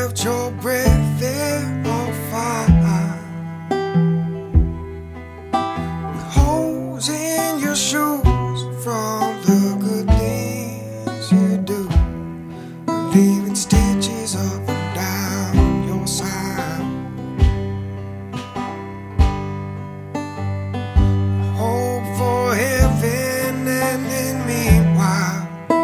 left your breath there on fire, with holes in your shoes from the good things you do, leaving stitches up and down your side. Hope for heaven, and then meanwhile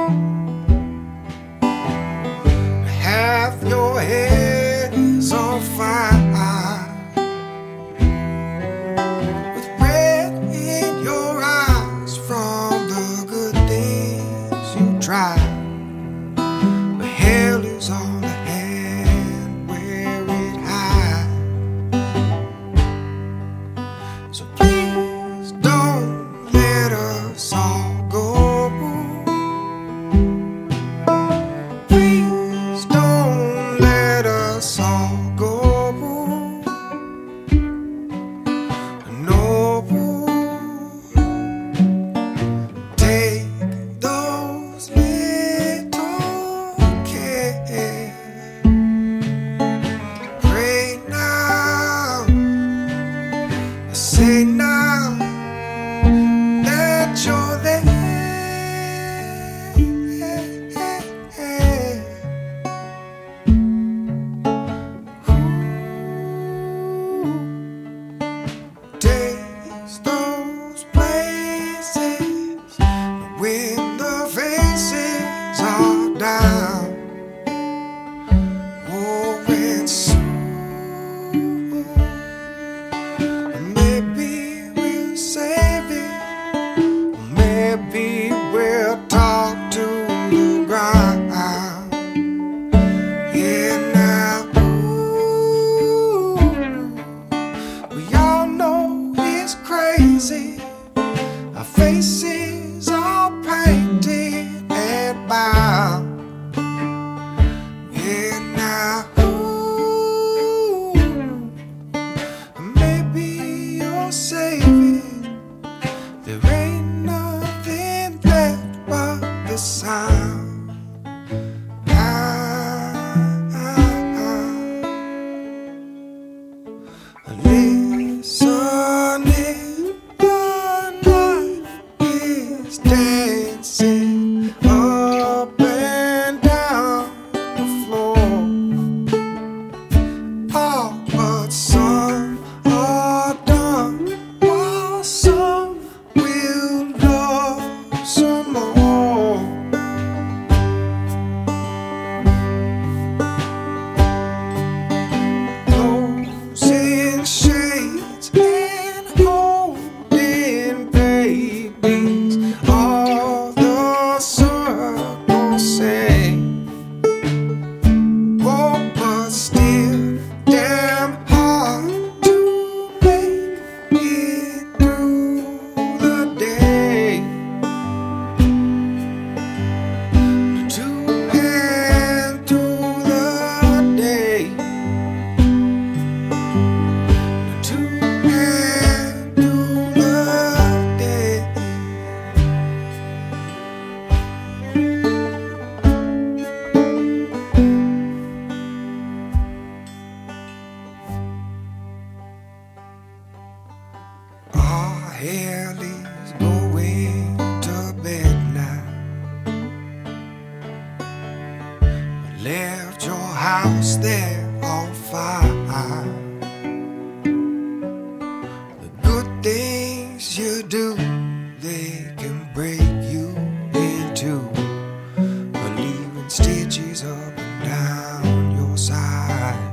half your head is on fire, with red in your eyes from the good things you tried. But hell is on the hand where it hides. So please don't let us all go. Please don't let us all go. No, take those little cares. Pray now, say now that you're there. Taste those places when the faces are down. Oh, and soon maybe we'll save it, or maybe we'll talk to the ground. Yeah, now, ooh, we all know it's crazy. Our faces all painted and bound. Yeah, now, ooh, maybe you're saving. There ain't nothing left but the sound. Listening, the night is dancing up and down the floor. All but some are done, while some will love some more. Closing shades and holding babies, all the circles say. Oh, but still damn hard to make it through the day. To hand through the day. To hand through the day. Our hell is going to bed now. Left your house there on fire. The good things you do, they can break you in two, leaving stitches up and down your side.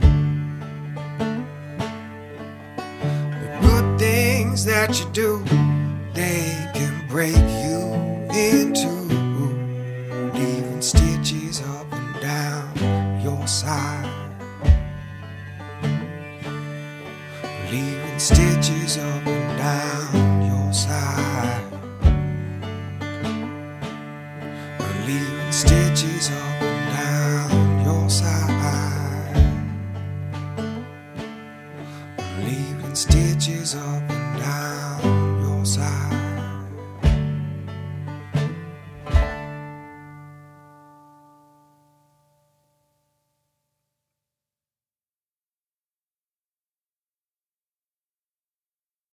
The good things that you do, they can break you in two, leaving stitches up and down your side. Leaving stitches up and down your side. Leaving stitches up and down your side. Leaving stitches up and down